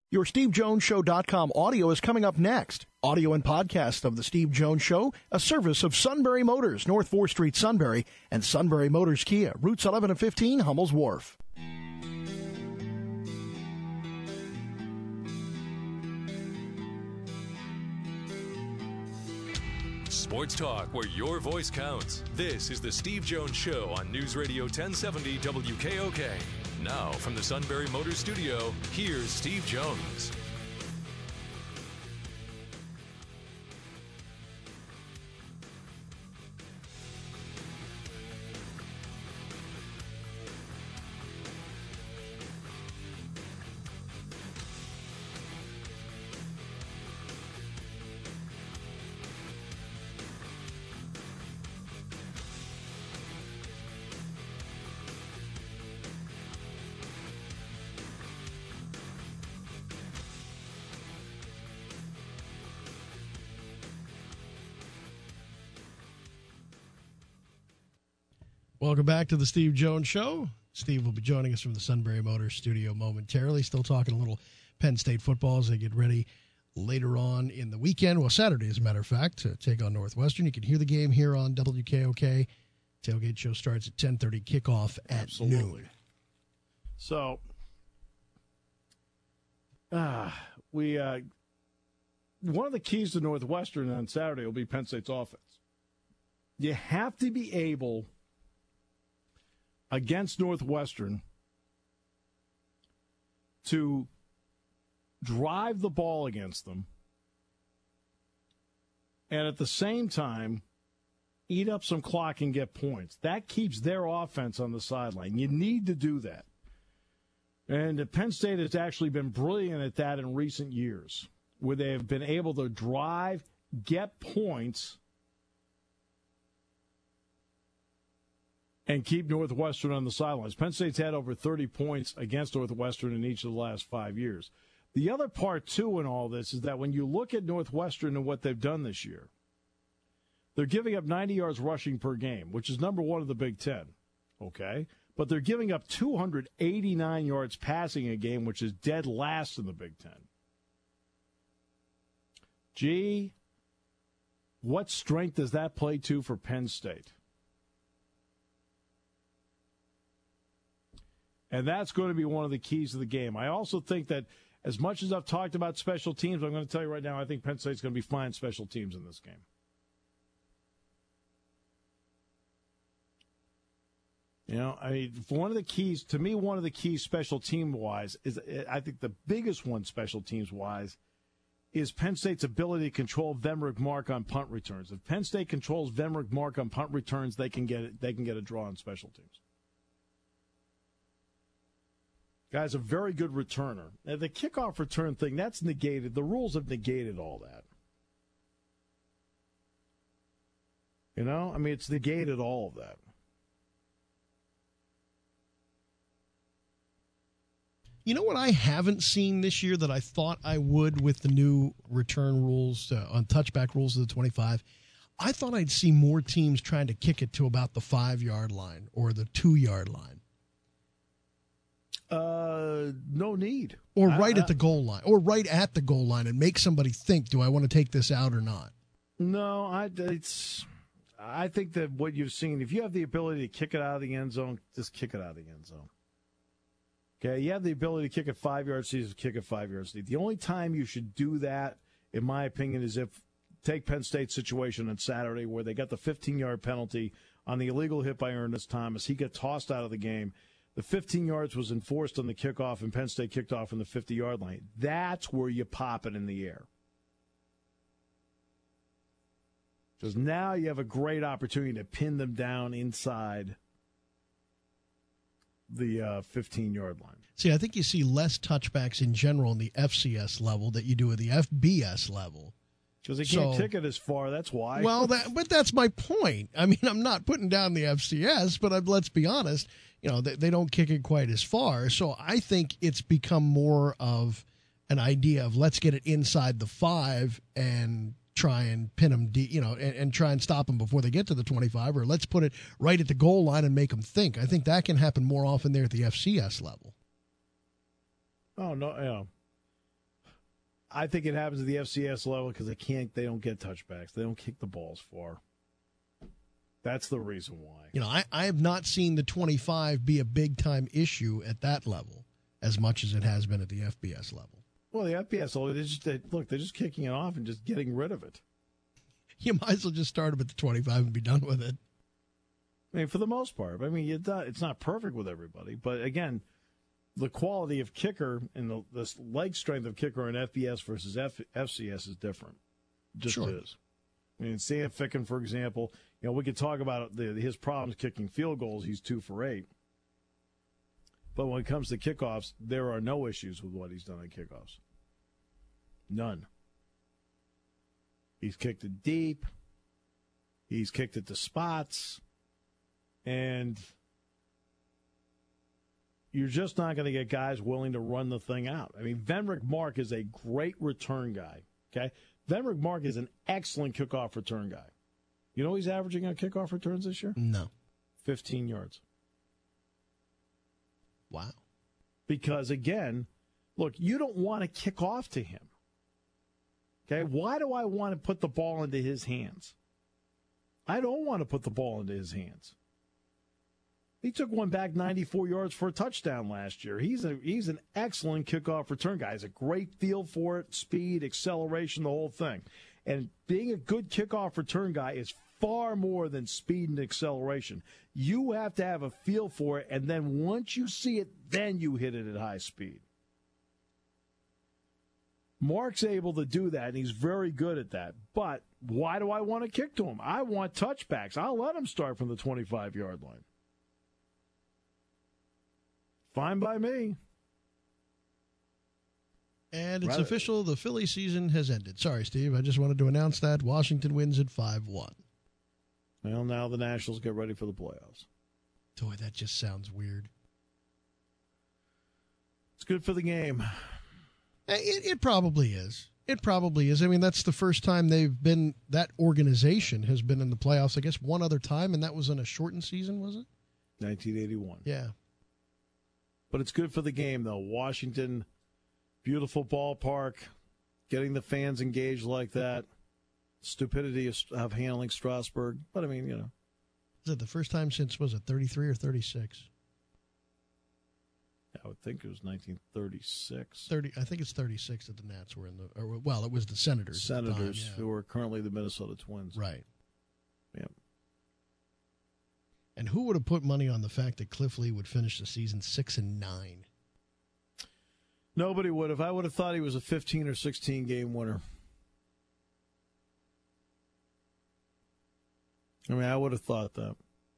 Your SteveJonesShow.com audio is coming up next. Audio and podcast of The Steve Jones Show, a service of Sunbury Motors, North 4th Street, Sunbury, and Sunbury Motors Kia, routes 11 and 15, Hummel's Wharf. Sports talk where your voice counts. This is The Steve Jones Show on News Radio 1070 WKOK. Now, from the Sunbury Motors Studio, here's Steve Jones. Welcome back to the Steve Jones Show. Steve will be joining us from the Sunbury Motors Studio momentarily. Still talking a little Penn State football as they get ready later on in the weekend. Well, Saturday, as a matter of fact, to take on Northwestern. You can hear the game here on WKOK. Tailgate show starts at 10:30, kickoff at noon. So, one of the keys to Northwestern on Saturday will be Penn State's offense. You have to be able, against Northwestern, to drive the ball against them and at the same time eat up some clock and get points. That keeps their offense on the sideline. You need to do that. And Penn State has actually been brilliant at that in recent years, where they have been able to drive, get points, and keep Northwestern on the sidelines. Penn State's had over 30 points against Northwestern in each of the last 5 years. The other part, too, in all this is that when you look at Northwestern and what they've done this year, they're giving up 90 yards rushing per game, which is number one of the Big Ten, okay? But they're giving up 289 yards passing a game, which is dead last in the Big Ten. Gee, what strength does that play to for Penn State? And that's going to be one of the keys to the game. I also think that as much as I've talked about special teams, I'm going to tell you right now, I think Penn State's going to be fine special teams in this game. You know, I mean, one of the keys, to me, one of the keys special team-wise is, I think the biggest one special teams-wise is Penn State's ability to control Venrick Mark on punt returns. If Penn State controls Venrick Mark on punt returns, they can get it. They can get a draw on special teams. Guy's a very good returner. And the kickoff return thing, that's negated. The rules have negated all that. You know? I mean, it's negated all of that. You know what I haven't seen this year that I thought I would with the new return rules, on touchback rules of the 25? I thought I'd see more teams trying to kick it to about the 5-yard line or the 2-yard line. No need. Or right at the goal line. Or right at the goal line and make somebody think, do I want to take this out or not? No, I think that what you've seen, if you have the ability to kick it out of the end zone, just kick it out of the end zone. Okay, you have the ability to kick it 5 yards deep, kick it 5 yards deep. The only time you should do that, in my opinion, is if, take Penn State's situation on Saturday where they got the 15-yard penalty on the illegal hit by Ernest Thomas. He got tossed out of the game. The 15 yards was enforced on the kickoff, and Penn State kicked off from the 50-yard line. That's where you pop it in the air. Because now you have a great opportunity to pin them down inside the 15-yard line. See, I think you see less touchbacks in general in the FCS level that you do at the FBS level. Because they can't kick it as far, that's why. Well, but that's my point. I mean, I'm not putting down the FCS, but let's be honest, you know, they don't kick it quite as far. So I think it's become more of an idea of let's get it inside the 5 and try and pin them, and try and stop them before they get to the 25, or let's put it right at the goal line and make them think. I think that can happen more often there at the FCS level. Oh, no, yeah. I think it happens at the FCS level because they don't get touchbacks. They don't kick the balls far. That's the reason why. You know, I have not seen the 25 be a big-time issue at that level as much as it has been at the FBS level. Well, the FBS level, they're just kicking it off and just getting rid of it. You might as well just start them at the 25 and be done with it. I mean, for the most part. I mean, it's not perfect with everybody. But, again, the quality of kicker and the leg strength of kicker in FBS versus FCS is different. Just sure. is. I mean, Sam Ficken, for example, you know, we could talk about his problems kicking field goals. He's 2 for 8. But when it comes to kickoffs, there are no issues with what he's done on kickoffs. None. He's kicked it deep. He's kicked it to spots. And you're just not going to get guys willing to run the thing out. I mean, Venrick Mark is a great return guy. Okay? Venrick Mark is an excellent kickoff return guy. You know what he's averaging on kickoff returns this year? No. 15 yards. Wow. Because, again, look, you don't want to kick off to him. Okay? Why do I want to put the ball into his hands? I don't want to put the ball into his hands. He took one back 94 yards for a touchdown last year. He's an excellent kickoff return guy. He's a great feel for it, speed, acceleration, the whole thing. And being a good kickoff return guy is far more than speed and acceleration. You have to have a feel for it, and then once you see it, then you hit it at high speed. Mark's able to do that, and he's very good at that. But why do I want to kick to him? I want touchbacks. I'll let him start from the 25-yard line. Fine by me. And it's official. The Philly season has ended. Sorry, Steve. I just wanted to announce that. Washington wins at 5-1. Well, now the Nationals get ready for the playoffs. Boy, that just sounds weird. It's good for the game. It probably is. It probably is. I mean, that's the first time that organization has been in the playoffs, I guess, one other time, and that was in a shortened season, was it? 1981. Yeah. But it's good for the game, though. Washington, beautiful ballpark, getting the fans engaged like that. Stupidity of handling Strasburg. But, I mean, you know. Is it the first time since, was it 33 or 36? I would think it was 1936. I think it's 36 that the Nats were in the, or, well, it was the Senators. Senators, at the time, who are currently the Minnesota Twins. Right. Yep. And who would have put money on the fact that Cliff Lee would finish the season 6-9? Nobody would have. I would have thought he was a 15 or 16 game winner. I mean, I would have thought that.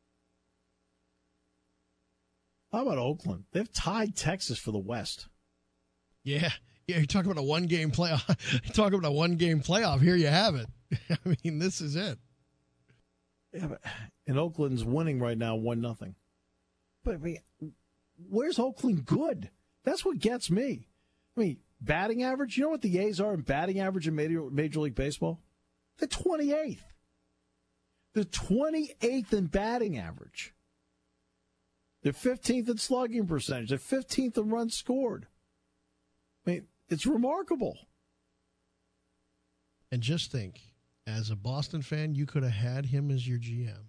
How about Oakland? They've tied Texas for the West. Yeah. You're talking about a one-game playoff. You're talking about a one-game playoff. Here you have it. I mean, this is it. Yeah, but and Oakland's winning right now 1-0. But I mean, where's Oakland good? That's what gets me. I mean, batting average. You know what the A's are in batting average in Major League Baseball? They're 28th. They're 28th in batting average. They're 15th in slugging percentage. They're 15th in runs scored. I mean, it's remarkable. And just think, as a Boston fan, you could have had him as your GM.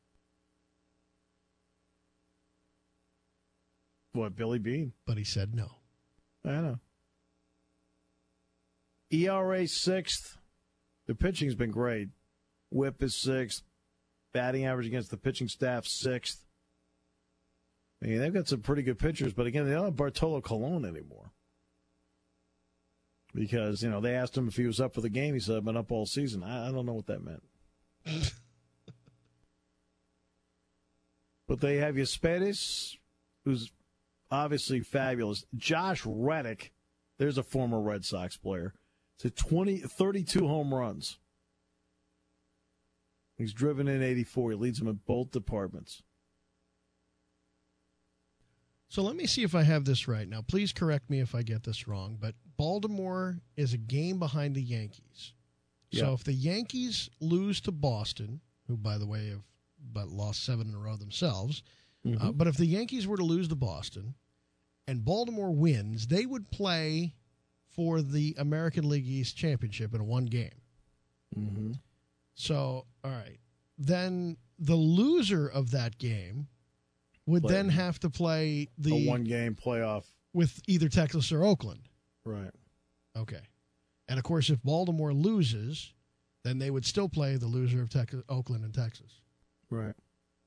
What, Billy Beane? But he said no. I know. ERA 6th. The pitching's been great. WHIP is 6th. Batting average against the pitching staff 6th. I mean, they've got some pretty good pitchers, but again, they don't have Bartolo Colon anymore. Because, you know, they asked him if he was up for the game. He said, I've been up all season. I don't know what that meant. But they have Yespedes, who's obviously fabulous. Josh Reddick, there's a former Red Sox player. It's 32 home runs. He's driven in 84. He leads them in both departments. So let me see if I have this right. Now, please correct me if I get this wrong, but Baltimore is a game behind the Yankees. So if the Yankees lose to Boston, who, by the way, have lost 7 in a row themselves, but if the Yankees were to lose to Boston and Baltimore wins, they would play for the American League East Championship in one game. Mm-hmm. So, all right. Then the loser of that game would then have to play a one-game playoff with either Texas or Oakland. Right. Okay. And, of course, if Baltimore loses, then they would still play the loser of Oakland and Texas. Right.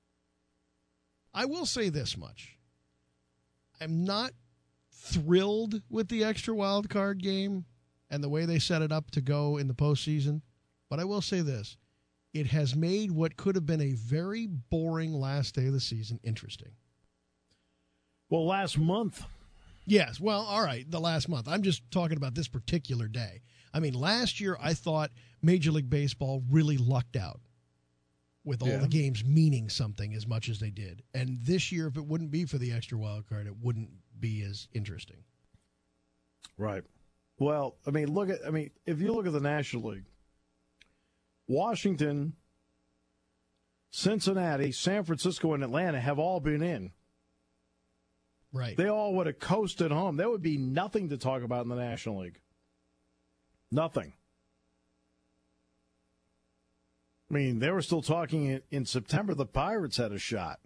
I will say this much. I'm not thrilled with the extra wild card game and the way they set it up to go in the postseason, but I will say this. It has made what could have been a very boring last day of the season interesting. Well, last month. Yes, well, all right, the last month. I'm just talking about this particular day. I mean, last year I thought Major League Baseball really lucked out with all the games meaning something as much as they did. And this year, if it wouldn't be for the extra wild card, it wouldn't be as interesting. Right. Well, if you look at the National League, Washington, Cincinnati, San Francisco, and Atlanta have all been in. Right. They all would have coasted home. There would be nothing to talk about in the National League. Nothing. I mean, they were still talking in September the Pirates had a shot.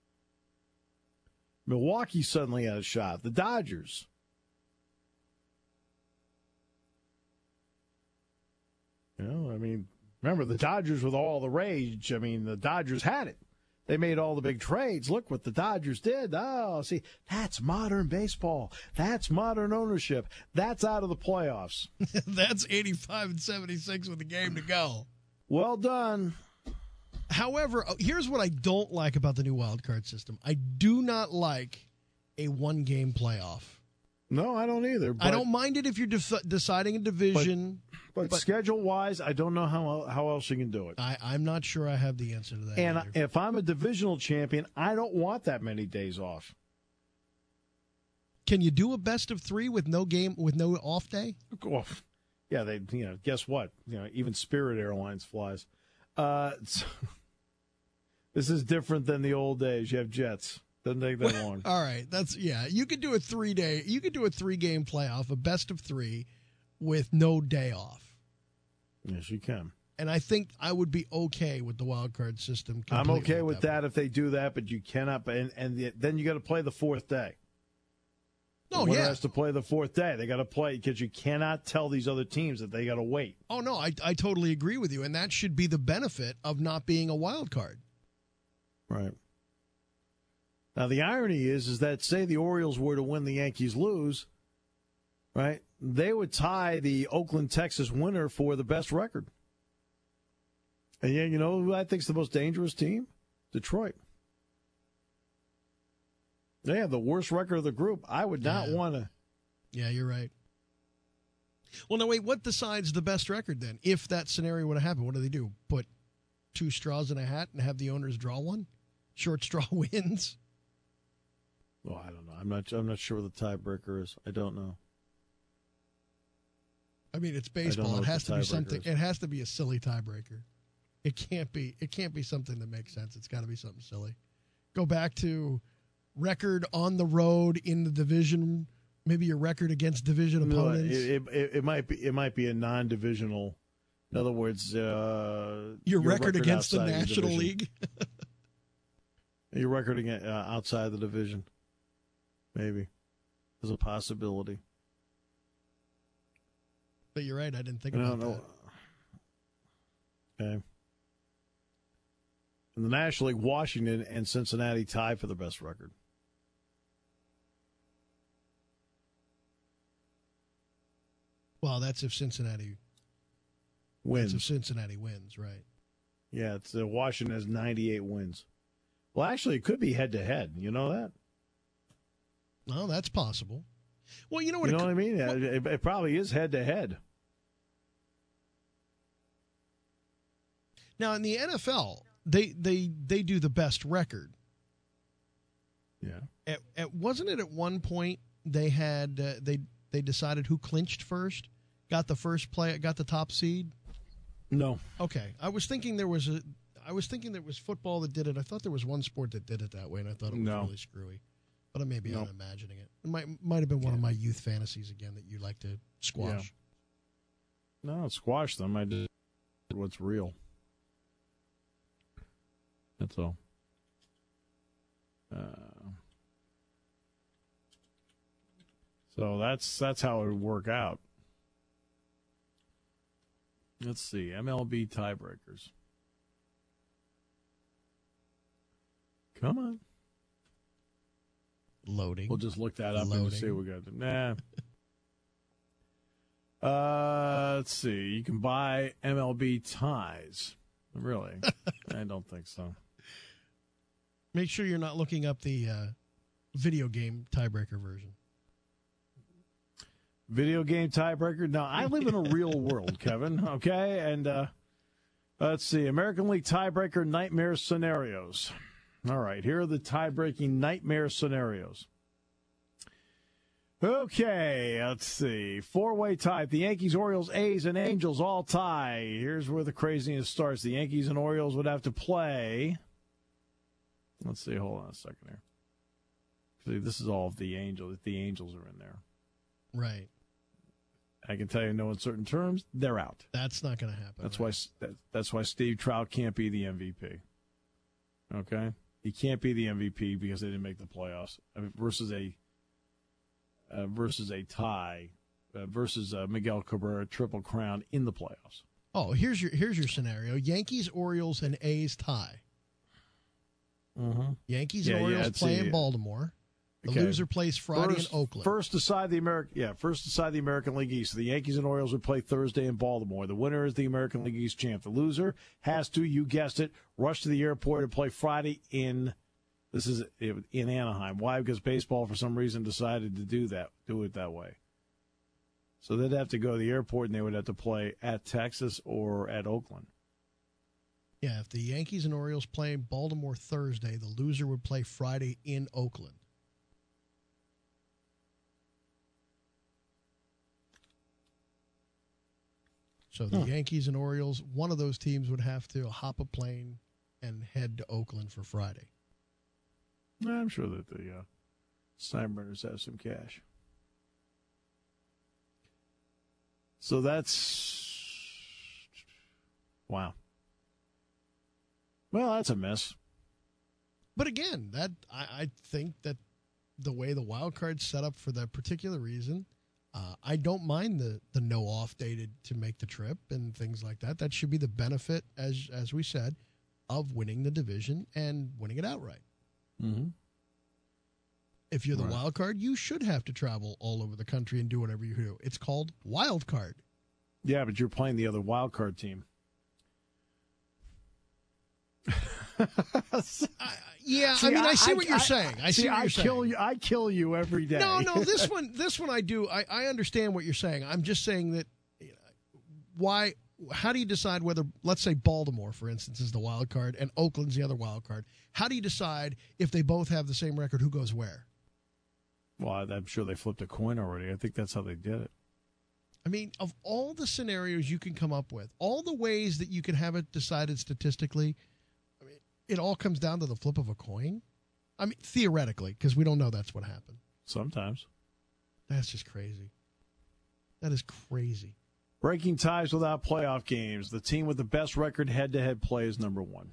Milwaukee suddenly had a shot. The Dodgers. Remember, the Dodgers with all the rage. The Dodgers had it. They made all the big trades. Look what the Dodgers did. Oh, see, that's modern baseball. That's modern ownership. That's out of the playoffs. That's 85 and 76 with a game to go. Well done. However, here's what I don't like about the new wild card system. I do not like a one-game playoff. No, I don't either. I don't mind it if you're deciding a division. But schedule-wise, I don't know how else you can do it. I'm not sure I have the answer to that. And either. if I'm a divisional champion, I don't want that many days off. Can you do a best of three with no off day? Well, yeah, guess what? Even Spirit Airlines flies. This is different than the old days. You have jets. Doesn't take that long. All right, you could do a 3-day. You could do a 3-game playoff, a best of 3, with no day off. Yes, you can. And I think I would be okay with the wild card system. I'm okay with that if they do that, but you cannot. And then you got to play the fourth day. No, the winner has to play the fourth day. They got to play because you cannot tell these other teams that they got to wait. Oh no, I totally agree with you, and that should be the benefit of not being a wild card. Right. Now the irony is that say the Orioles were to win, the Yankees lose, right? They would tie the Oakland, Texas winner for the best record. And yeah, you know who I think is the most dangerous team? Detroit. They have the worst record of the group. I would not want to. Yeah, you're right. Well, now wait, what decides the best record then? If that scenario would have happened, what do they do? Put 2 straws in a hat and have the owners draw one? Short straw wins? Well, I don't know. I'm not sure what the tiebreaker is. I don't know. I mean, it's baseball. It has to be something. It has to be a silly tiebreaker. It can't be something that makes sense. It's got to be something silly. Go back to record on the road in the division. Maybe your record against division opponents. It might be a non-divisional. In other words, your record against the National League. Your record outside the division. Maybe there's a possibility. But you're right. I didn't think about that. Okay. In the National League, Washington and Cincinnati tie for the best record. Well, that's if Cincinnati wins. That's if Cincinnati wins, right? Yeah, it's Washington has 98 wins. Well, actually, it could be head-to-head. You know that? Well, that's possible. Well, you know what? You know what I mean? It probably is head-to-head. Now, in the NFL, they do the best record. Yeah. Wasn't it at one point they had they decided who clinched first, got the first play, got the top seed? No. Okay, I was thinking there was football that did it. I thought there was one sport that did it that way, and I thought it was really screwy. But maybe I'm imagining it. It might have been one of my youth fantasies again that you like to squash. Yeah. No, squash them. I did what's real. That's all. So that's how it would work out. Let's see. MLB tiebreakers. Come on. Loading. We'll just look that up and see what we got. Nah. Let's see. You can buy MLB ties. Really? I don't think so. Make sure you're not looking up the video game tiebreaker version. Video game tiebreaker? No, I live in a real world, Kevin. Okay? And let's see. American League tiebreaker nightmare scenarios. All right. Here are the tie-breaking nightmare scenarios. Okay, let's see. Four-way tie. The Yankees, Orioles, A's, and Angels all tie. Here's where the craziness starts. The Yankees and Orioles would have to play. Let's see. Hold on a second here. See, this is all of the Angels. If the Angels are in there. Right. I can tell you in no uncertain terms, they're out. That's not going to happen. That's why Steve Trout can't be the MVP. Okay? He can't be the MVP because they didn't make the playoffs. I mean, versus a tie versus Miguel Cabrera triple crown in the playoffs. Oh, here's your scenario: Yankees, Orioles, and A's tie. Mm-hmm. Yankees and Orioles play in Baltimore. The loser plays Friday in Oakland. First decide the American League East. So the Yankees and Orioles would play Thursday in Baltimore. The winner is the American League East champ. The loser has to, you guessed it, rush to the airport and play Friday in Anaheim. Why? Because baseball, for some reason, decided to do it that way. So they'd have to go to the airport and they would have to play at Texas or at Oakland. Yeah, if the Yankees and Orioles play Baltimore Thursday, the loser would play Friday in Oakland. So the Yankees and Orioles, one of those teams would have to hop a plane and head to Oakland for Friday. I'm sure that the Steinbrenners have some cash. So that's... Wow. Well, that's a mess. But again, that I think that the way the wild card's set up for that particular reason, I don't mind the no off day to make the trip and things like that. That should be the benefit, as we said, of winning the division and winning it outright. Mm-hmm. If you're the wild card, you should have to travel all over the country and do whatever you do. It's called wild card. Yeah, but you're playing the other wild card team. I see what you're saying. I kill you every day. No, this one I do. I understand what you're saying. I'm just saying that why? How do you decide whether, let's say Baltimore, for instance, is the wild card and Oakland's the other wild card? How do you decide if they both have the same record, who goes where? Well, I'm sure they flipped a coin already. I think that's how they did it. I mean, of all the scenarios you can come up with, all the ways that you can have it decided statistically, I mean, it all comes down to the flip of a coin. I mean, theoretically, because we don't know that's what happened. Sometimes. That's just crazy. That is crazy. Breaking ties without playoff games. The team with the best record head-to-head play is number one.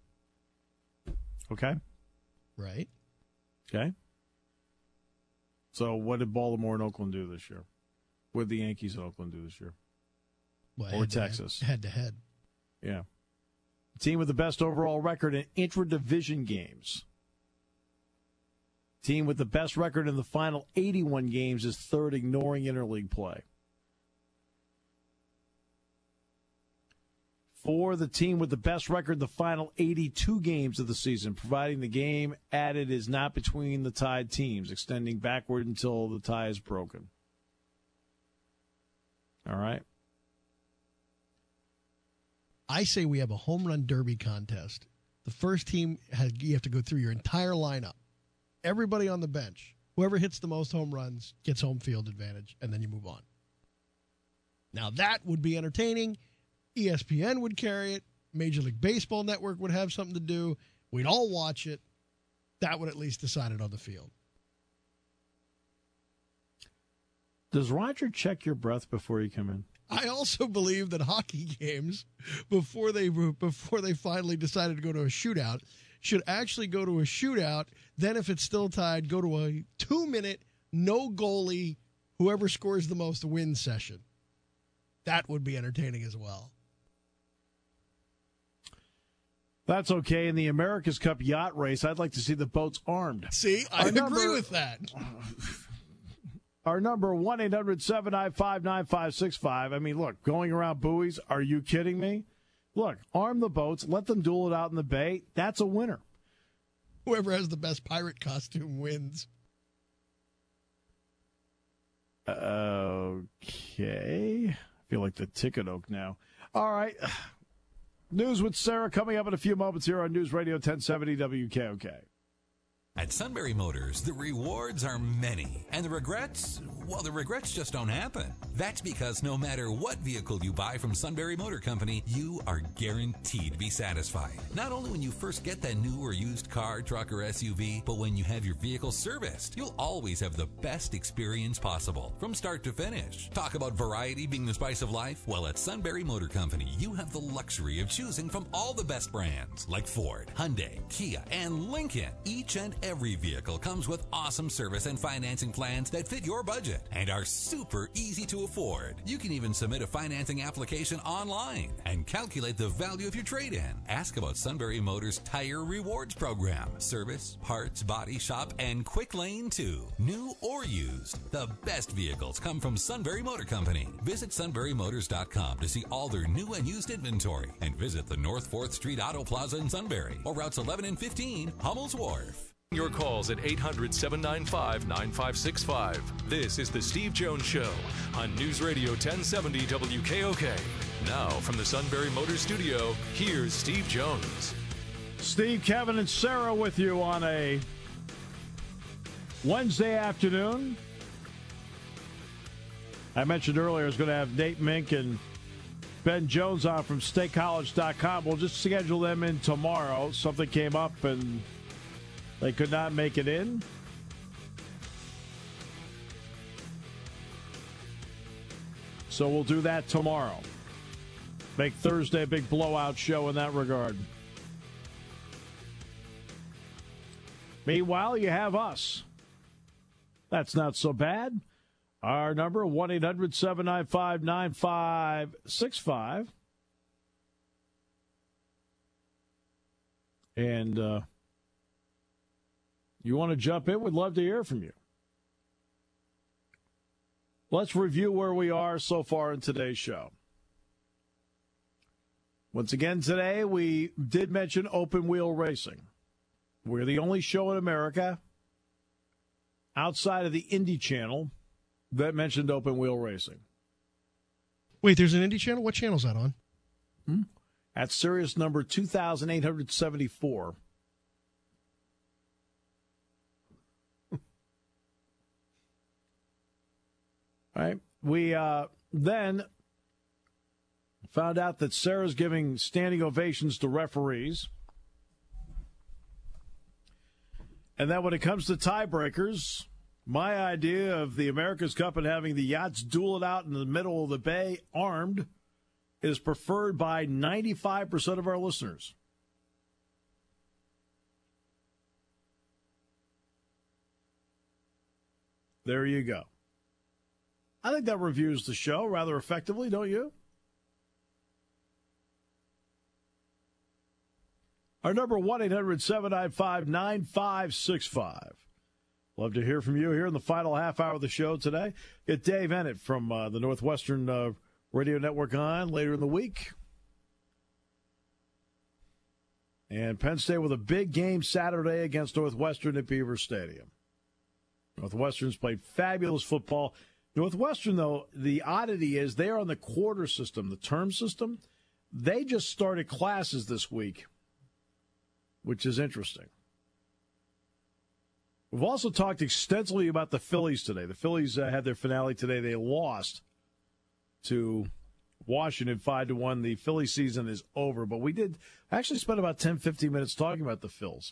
Okay? Right. Okay. So what did Baltimore and Oakland do this year? What did the Yankees and Oakland do this year? Well, or Texas? Head-to-head. Yeah. The team with the best overall record in intra-division games. Team with the best record in the final 81 games is third, ignoring interleague play. For the team with the best record, the final 82 games of the season, providing the game added is not between the tied teams, extending backward until the tie is broken. All right? I say we have a home run derby contest. The first team, you have to go through your entire lineup. Everybody on the bench. Whoever hits the most home runs gets home field advantage, and then you move on. Now, that would be entertaining. ESPN would carry it. Major League Baseball Network would have something to do. We'd all watch it. That would at least decide it on the field. Does Roger check your breath before you come in? I also believe that hockey games, before they finally decided to go to a shootout, should actually go to a shootout. Then, if it's still tied, go to a 2-minute, no goalie, whoever scores the most wins session. That would be entertaining as well. That's okay. In the America's Cup yacht race, I'd like to see the boats armed. See, I agree with that. Our number, 1-800-795-9565. I mean, look, going around buoys, are you kidding me? Look, arm the boats, let them duel it out in the bay. That's a winner. Whoever has the best pirate costume wins. Okay. I feel like the ticket oak now. All right. News with Sarah coming up in a few moments here on News Radio 1070 WKOK. At Sunbury Motors, the rewards are many, and the regrets just don't happen. That's because no matter what vehicle you buy from Sunbury Motor Company, you are guaranteed to be satisfied. Not only when you first get that new or used car, truck, or SUV, but when you have your vehicle serviced, you'll always have the best experience possible, from start to finish. Talk about variety being the spice of life? Well, at Sunbury Motor Company, you have the luxury of choosing from all the best brands, like Ford, Hyundai, Kia, and Lincoln. Each and every vehicle comes with awesome service and financing plans that fit your budget and are super easy to afford. You can even submit a financing application online and calculate the value of your trade-in. Ask about Sunbury Motors Tire Rewards Program. Service, parts, body shop, and quick lane too. New or used, the best vehicles come from Sunbury Motor Company. Visit sunburymotors.com to see all their new and used inventory, and visit the North 4th Street Auto Plaza in Sunbury or routes 11 and 15, Hummel's Wharf. Your calls at 800-795-9565. This is the Steve Jones Show on News Radio 1070 WKOK. Now from the Sunbury Motors Studio, here's Steve Jones. Steve, Kevin, and Sarah with you on a Wednesday afternoon. I mentioned earlier I was going to have Nate Mink and Ben Jones on from StateCollege.com. We'll just schedule them in tomorrow. Something came up and they could not make it in. So we'll do that tomorrow. Make Thursday a big blowout show in that regard. Meanwhile, you have us. That's not so bad. Our number, 1-800-795-9565. And you want to jump in? We'd love to hear from you. Let's review where we are so far in today's show. Once again, today we did mention open wheel racing. We're the only show in America outside of the Indy Channel that mentioned open wheel racing. Wait, there's an Indy Channel? What channel's that on? At Sirius number 2874. All right. We then found out that Sarah's giving standing ovations to referees. And then when it comes to tiebreakers, my idea of the America's Cup and having the yachts duel it out in the middle of the bay armed is preferred by 95% of our listeners. There you go. I think that reviews the show rather effectively, don't you? Our number, 1-800-795-9565. Love to hear from you here in the final half hour of the show today. Get Dave Ennett from the Northwestern Radio Network on later in the week. And Penn State with a big game Saturday against Northwestern at Beaver Stadium. Northwestern's played fabulous football. Northwestern, though, the oddity is they are on the quarter system, the term system. They just started classes this week, which is interesting. We've also talked extensively about the Phillies today. The Phillies had their finale today. They lost to Washington 5-1. The Philly season is over, but we did actually spend about 10, 15 minutes talking about the Phils.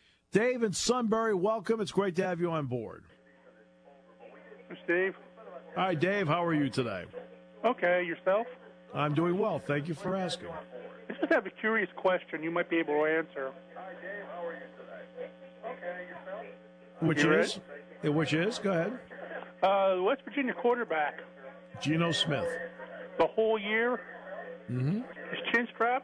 Dave and Sunbury, welcome. It's great to have you on board. Steve. Hi, Dave. How are you today? Okay, yourself? I'm doing well. Thank you for asking. I just have a curious question you might be able to answer. Which You is? Which is? Go ahead. The West Virginia quarterback, Geno Smith. the whole year, Mm-hmm. his chin strap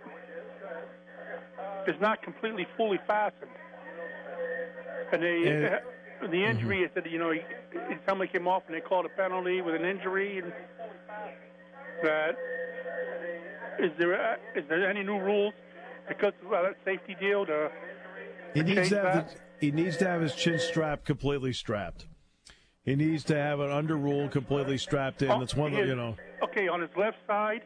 is not completely fully fastened. And the injury is that, his helmet came off and they called a penalty with an injury. And that is there any new rules because of that safety deal to He needs change to have that? he needs to have his chin strap completely strapped. He needs to have an under rule completely strapped in. That's one of the, Okay, on his left side,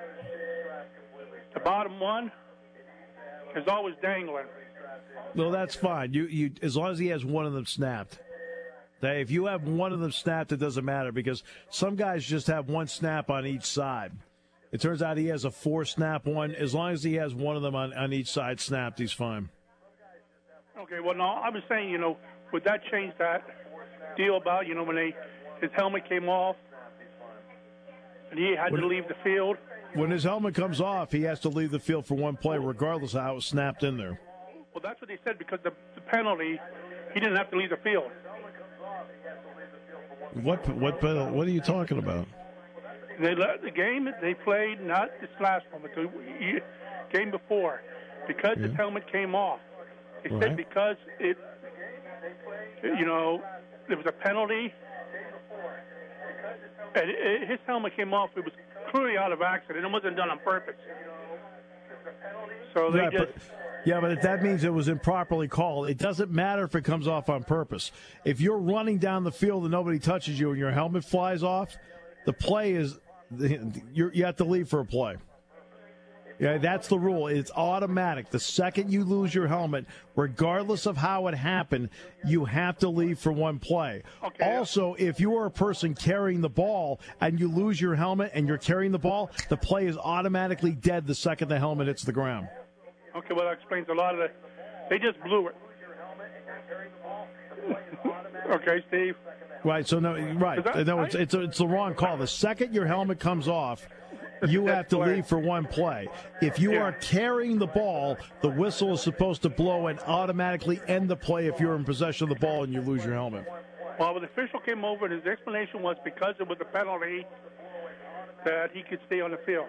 the bottom one is always dangling. Well, that's fine. You as long as he has one of them snapped. Okay, if you have one of them snapped, it doesn't matter because some guys just have one snap on each side. It turns out he has a 4-snap one. As long as he has one of them on each side snapped, he's fine. Okay, well, no, I was saying, would that change that deal about, when his helmet came off and he had to leave the field? When his helmet comes off, he has to leave the field for one play, regardless of how it was snapped in there. Well, that's what they said because the penalty, he didn't have to leave the field. What are you talking about? They let the game they played, not this last one, but the game before, because his helmet came off. They said because there was a penalty, and his helmet came off. It was clearly out of accident. It wasn't done on purpose. So they but that means it was improperly called. It doesn't matter if it comes off on purpose. If you're running down the field and nobody touches you and your helmet flies off, the play is you have to leave for a play. Yeah, that's the rule. It's automatic. The second you lose your helmet, regardless of how it happened, you have to leave for one play. Okay. Also, if you are a person carrying the ball and you lose your helmet and you're carrying the ball, the play is automatically dead the second the helmet hits the ground. Okay, well, that explains a lot of it. They just blew it. Okay, Steve. Right. So it's the wrong call. The second your helmet comes off, you have to leave for one play. If you are carrying the ball, the whistle is supposed to blow and automatically end the play if you're in possession of the ball and you lose your helmet. Well, the official came over and his explanation was because it was a penalty that he could stay on the field.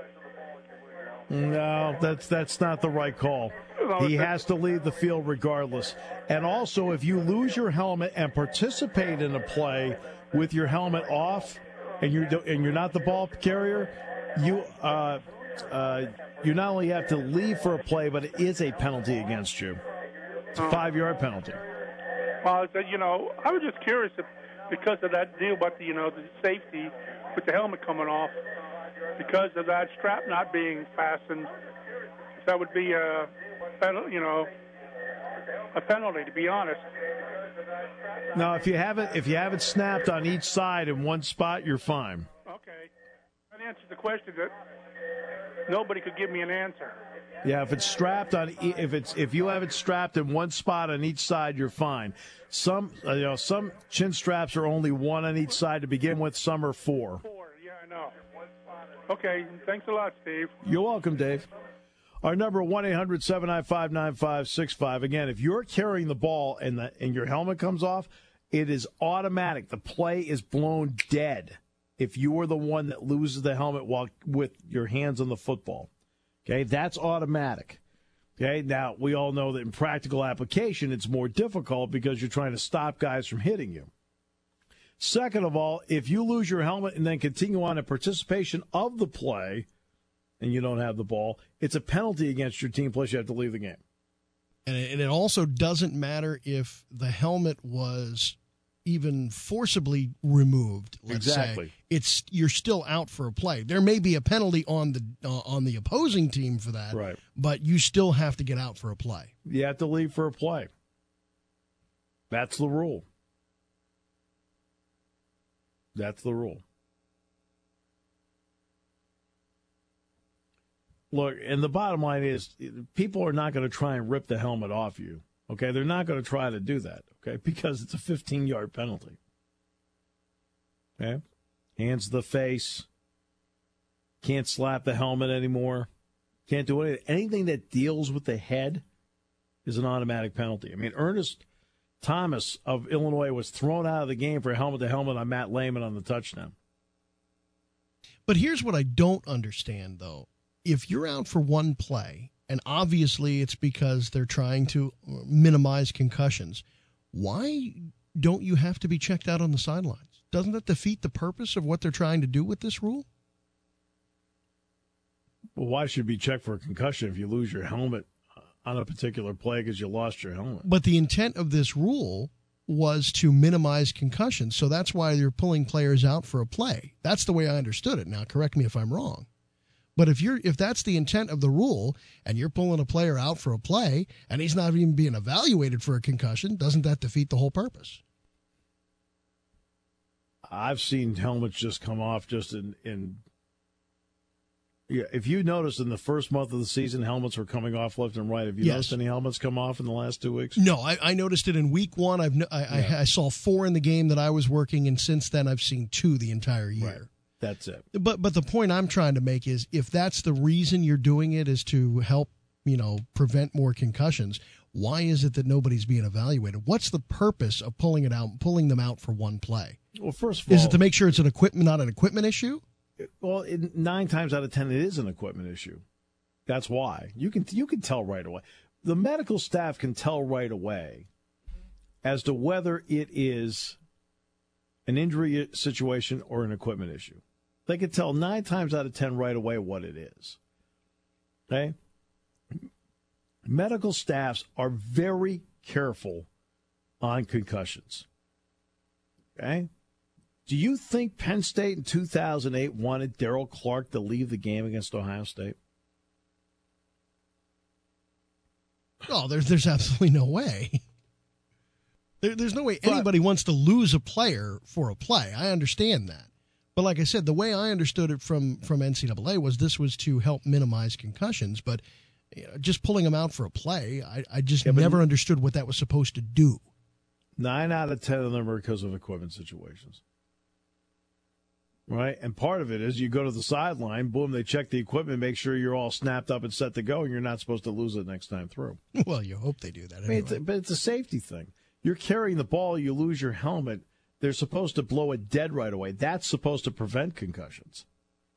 No, that's not the right call. He has to leave the field regardless. And also, if you lose your helmet and participate in a play with your helmet off, and you're not the ball carrier, you not only have to leave for a play, but it is a penalty against you. It's a 5-yard penalty. Well, I was just curious if, because of that deal about the safety with the helmet coming off, because of that strap not being fastened, that would be a penalty, to be honest. No, if you have it snapped on each side in one spot, you're fine. Okay, that answers the question that nobody could give me an answer. Yeah, if it's strapped on, if you have it strapped in one spot on each side, you're fine. Some chin straps are only one on each side to begin with. Some are 4. 4, yeah, I know. Okay, thanks a lot, Steve. You're welcome, Dave. Our number 1-800-795-9565. Again, if you're carrying the ball and your helmet comes off, it is automatic. The play is blown dead if you are the one that loses the helmet while with your hands on the football. Okay, that's automatic. Okay, now we all know that in practical application, it's more difficult because you're trying to stop guys from hitting you. Second of all, if you lose your helmet and then continue on in participation of the play and you don't have the ball, it's a penalty against your team, plus you have to leave the game. And it also doesn't matter if the helmet was even forcibly removed. Let's Exactly. say you're still out for a play. There may be a penalty on the opposing team for that, Right. but you still have to get out for a play. You have to leave for a play. That's the rule. That's the rule. Look, and the bottom line is people are not going to try and rip the helmet off you. Okay, they're not going to try to do that, okay, because it's a 15-yard penalty. Okay? Hands to the face. Can't slap the helmet anymore. Can't do anything. Anything that deals with the head is an automatic penalty. I mean, Ernest Thomas of Illinois was thrown out of the game for helmet-to-helmet on Matt Lehman on the touchdown. But here's what I don't understand, though. If you're out for one play, and obviously it's because they're trying to minimize concussions, why don't you have to be checked out on the sidelines? Doesn't that defeat the purpose of what they're trying to do with this rule? Well, why should you be checked for a concussion if you lose your helmet on a particular play because you lost your helmet? But the intent of this rule was to minimize concussions, so that's why you're pulling players out for a play. That's the way I understood it. Now, correct me if I'm wrong. But if that's the intent of the rule and you're pulling a player out for a play and he's not even being evaluated for a concussion, doesn't that defeat the whole purpose? I've seen helmets just come off just in yeah, if you notice in the first month of the season, helmets were coming off left and right. Have you noticed any helmets come off in the last 2 weeks? No, I noticed it in week one. I saw 4 in the game that I was working, and since then I've seen 2 the entire year. Right. That's it. But the point I'm trying to make is if that's the reason you're doing it is to help, prevent more concussions, why is it that nobody's being evaluated? What's the purpose of pulling them out for one play? Well, first of all, is it to make sure it's not an equipment issue? Well, 9 times out of 10, it is an equipment issue. That's why. You can tell right away. The medical staff can tell right away as to whether it is an injury situation or an equipment issue. They can tell 9 times out of 10 right away what it is. Okay? Medical staffs are very careful on concussions. Okay? Do you think Penn State in 2008 wanted Darrell Clark to leave the game against Ohio State? Oh, there's absolutely no way. There's no way anybody wants to lose a player for a play. I understand that. But like I said, the way I understood it from NCAA was this was to help minimize concussions. But just pulling them out for a play, I just never understood what that was supposed to do. 9 out of 10 of them are because of equipment situations. Right? And part of it is you go to the sideline, boom, they check the equipment, make sure you're all snapped up and set to go, and you're not supposed to lose it next time through. Well, you hope they do that anyway. But it's a safety thing. You're carrying the ball, you lose your helmet, they're supposed to blow it dead right away. That's supposed to prevent concussions.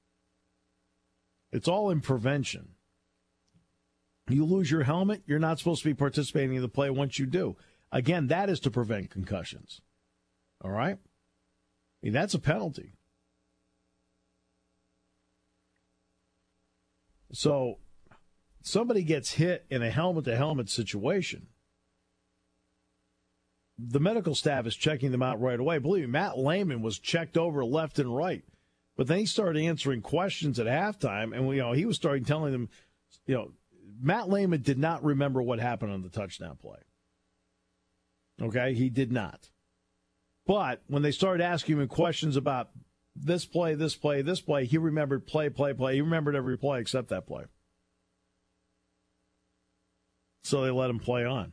It's all in prevention. You lose your helmet, you're not supposed to be participating in the play once you do. Again, that is to prevent concussions. All right? I mean, that's a penalty. So, somebody gets hit in a helmet-to-helmet situation. The medical staff is checking them out right away. Believe me, Matt Lehman was checked over left and right. But then he started answering questions at halftime, and he was starting telling them, Matt Lehman did not remember what happened on the touchdown play. Okay, he did not. But when they started asking him questions about this play, he remembered play. He remembered every play except that play. So they let him play on.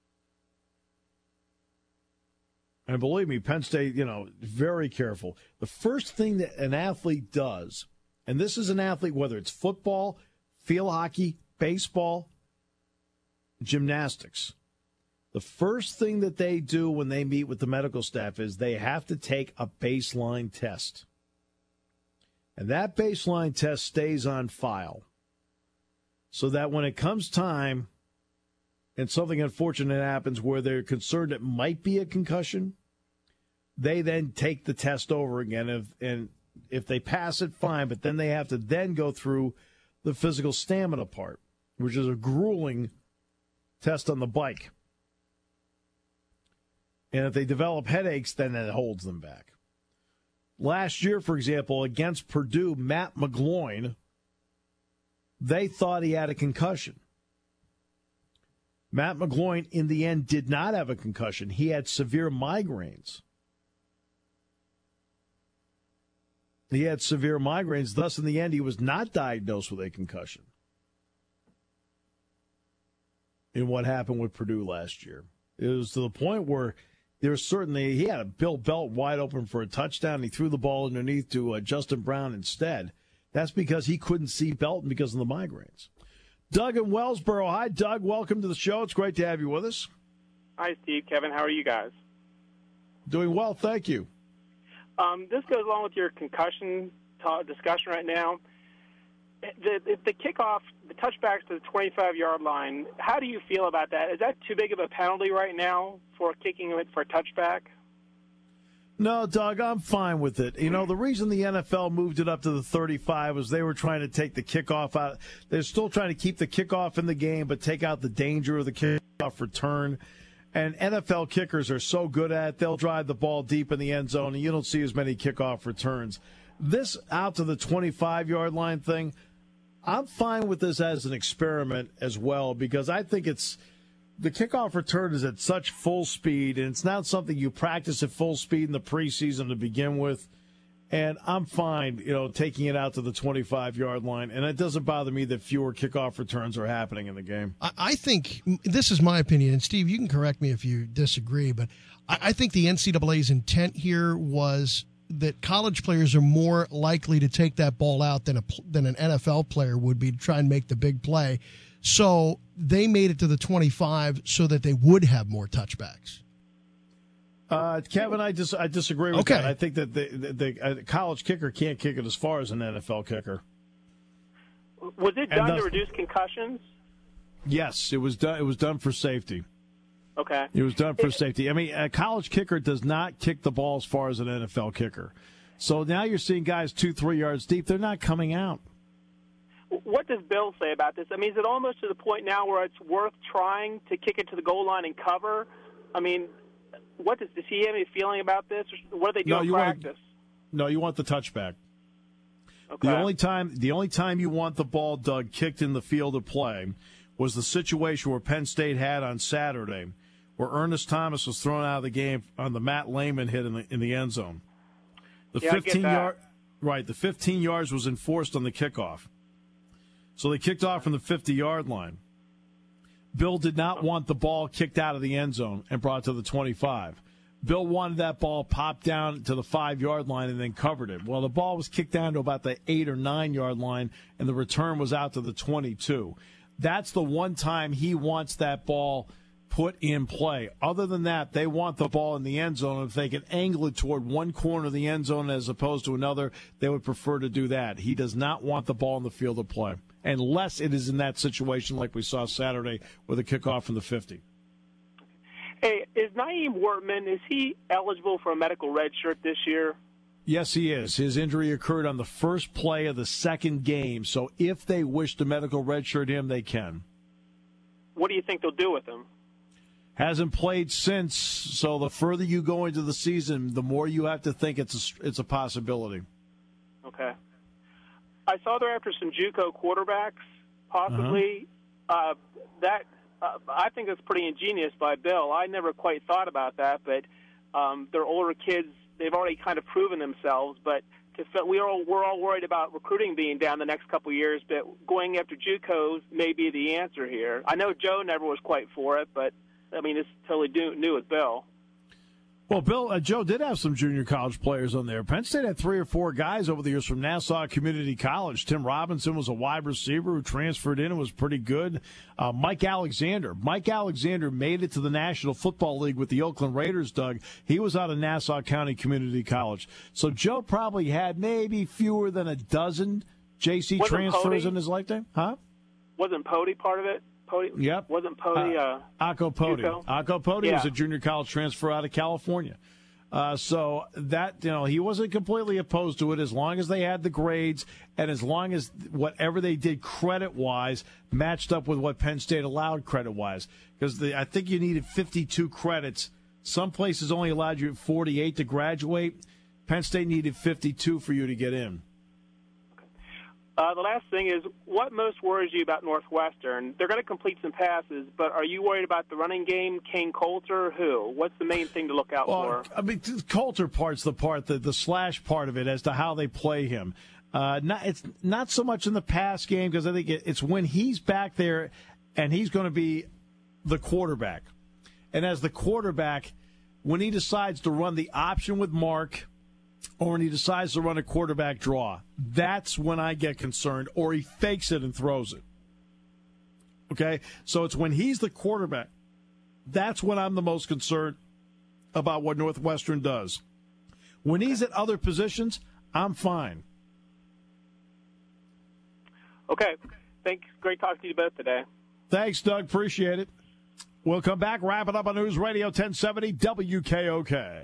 And believe me, Penn State, very careful. The first thing that an athlete does, and this is an athlete, whether it's football, field hockey, baseball, gymnastics, the first thing that they do when they meet with the medical staff is they have to take a baseline test. And that baseline test stays on file so that when it comes time and something unfortunate happens where they're concerned it might be a concussion, they then take the test over again. And if they pass it, fine, but then they have to then go through the physical stamina part, which is a grueling test on the bike. And if they develop headaches, then it holds them back. Last year, for example, against Purdue, Matt McGloin, they thought he had a concussion. Matt McGloin, in the end, did not have a concussion. He had severe migraines. Thus, in the end, he was not diagnosed with a concussion in what happened with Purdue last year. It was to the point where there's certainly, he had a Bill Belt wide open for a touchdown. He threw the ball underneath to Justin Brown instead. That's because he couldn't see Belton because of the migraines. Doug in Wellsboro. Hi, Doug. Welcome to the show. It's great to have you with us. Hi, Steve, Kevin. How are you guys? Doing well, thank you. This goes along with your concussion discussion right now. The kickoff, the touchbacks to the 25-yard line, how do you feel about that? Is that too big of a penalty right now for kicking it for a touchback? No, Doug, I'm fine with it. You know, the reason the NFL moved it up to the 35 was they were trying to take the kickoff out. They're still trying to keep the kickoff in the game, but take out the danger of the kickoff return. And NFL kickers are so good at it, they'll drive the ball deep in the end zone, and you don't see as many kickoff returns. This out to the 25-yard line thing, I'm fine with this as an experiment as well, because I think the kickoff return is at such full speed, and it's not something you practice at full speed in the preseason to begin with. And I'm fine, taking it out to the 25-yard line. And it doesn't bother me that fewer kickoff returns are happening in the game. I think, this is my opinion, and Steve, you can correct me if you disagree, but I think the NCAA's intent here was that college players are more likely to take that ball out than an NFL player would be to try and make the big play. So they made it to the 25 so that they would have more touchbacks. Kevin, I disagree with that. I think that the college kicker can't kick it as far as an NFL kicker. Was it done to reduce concussions? Yes, it was done. It was done for safety. Okay. It was done for safety. I mean, a college kicker does not kick the ball as far as an NFL kicker. So now you're seeing guys 2-3 yards deep. They're not coming out. What does Bill say about this? I mean, is it almost to the point now where it's worth trying to kick it to the goal line and cover? I mean, does he have any feeling about this? What are they doing in practice? You want the touchback. Okay. The only time you want the ball, Doug, kicked in the field of play was the situation where Penn State had on Saturday, where Ernest Thomas was thrown out of the game on the Matt Lehman hit in the end zone. The 15 yards was enforced on the kickoff. So they kicked off from the 50-yard line. Bill did not want the ball kicked out of the end zone and brought to the 25. Bill wanted that ball popped down to the 5-yard line and then covered it. Well, the ball was kicked down to about the 8 or 9-yard line, and the return was out to the 22. That's the one time he wants that ball put in play. Other than that, they want the ball in the end zone. If they can angle it toward one corner of the end zone as opposed to another, they would prefer to do that. He does not want the ball in the field of play, unless it is in that situation like we saw Saturday with a kickoff from the 50. Hey, is Naeem Wortman, is he eligible for a medical red shirt this year? Yes, he is. His injury occurred on the first play of the second game, so if they wish to medical redshirt him, they can. What do you think they'll do with him? Hasn't played since, so the further you go into the season, the more you have to think it's a possibility. Okay. I saw they're after some JUCO quarterbacks, possibly. I think that's pretty ingenious by Bill. I never quite thought about that, but they're older kids. They've already kind of proven themselves, but we're all worried about recruiting being down the next couple of years, but going after JUCOs may be the answer here. I know Joe never was quite for it, but, I mean, it's totally new with Bill. Well, Joe did have some junior college players on there. Penn State had 3 or 4 guys over the years from Nassau Community College. Tim Robinson was a wide receiver who transferred in and was pretty good. Mike Alexander made it to the National Football League with the Oakland Raiders, Doug. He was out of Nassau County Community College. So Joe probably had maybe fewer than a dozen JC transfers in his lifetime. Huh? Wasn't Pody part of it? Yep. Wasn't Pody Akko Pody. JUCO? Akko Pody was a junior college transfer out of California. So that, he wasn't completely opposed to it as long as they had the grades and as long as whatever they did credit-wise matched up with what Penn State allowed credit-wise. Because I think you needed 52 credits. Some places only allowed you 48 to graduate. Penn State needed 52 for you to get in. The last thing is, what most worries you about Northwestern? They're going to complete some passes, but are you worried about the running game, Kane Coulter, who? What's the main thing to look out for? I mean, Coulter part's the part, the slash part of it as to how they play him. It's not so much in the pass game because I think it's when he's back there and he's going to be the quarterback. And as the quarterback, when he decides to run the option with Mark or when he decides to run a quarterback draw. That's when I get concerned, or he fakes it and throws it. Okay? So it's when he's the quarterback. That's when I'm the most concerned about what Northwestern does. When he's at other positions, I'm fine. Okay. Thanks. Great talking to you both today. Thanks, Doug. Appreciate it. We'll come back, wrap it up on News Radio 1070 WKOK.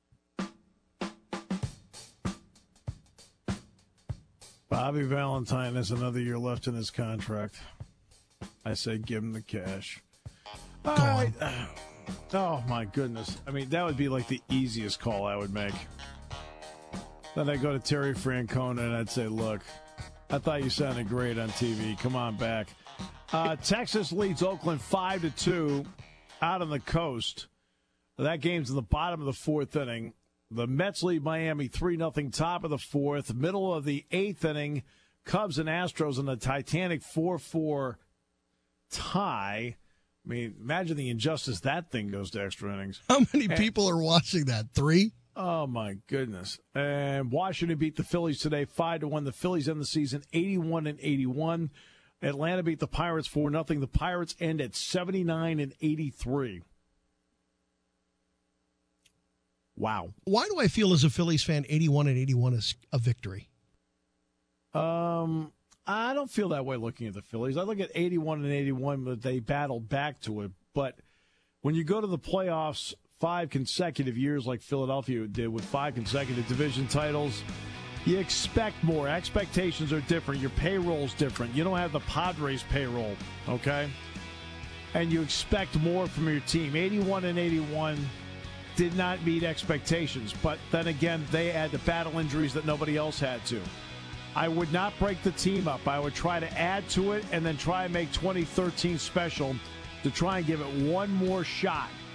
Bobby Valentine has another year left in his contract. I say give him the cash. All right. Oh, my goodness. I mean, that would be like the easiest call I would make. Then I'd go to Terry Francona and I'd say, look, I thought you sounded great on TV. Come on back. Texas leads Oakland 5-2 out on the coast. That game's in the bottom of the fourth inning. The Mets lead Miami 3-0, top of the fourth. Middle of the eighth inning, Cubs and Astros in a Titanic 4-4 tie. I mean, imagine the injustice that thing goes to extra innings. How many people are watching that? 3? Oh, my goodness. And Washington beat the Phillies today 5-1. The Phillies end the season 81-81. Atlanta beat the Pirates 4-0. The Pirates end at 79-83. Wow. Why do I feel as a Phillies fan 81-81 is a victory? I don't feel that way looking at the Phillies. I look at 81-81, but they battled back to it. But when you go to the playoffs 5 consecutive years like Philadelphia did with 5 consecutive division titles, you expect more. Expectations are different. Your payroll's different. You don't have the Padres payroll, okay? And you expect more from your team. 81-81 did not meet expectations. But then again, they had to battle injuries that nobody else had to. I would not break the team up. I would try to add to it and then try and make 2013 special to try and give it one more shot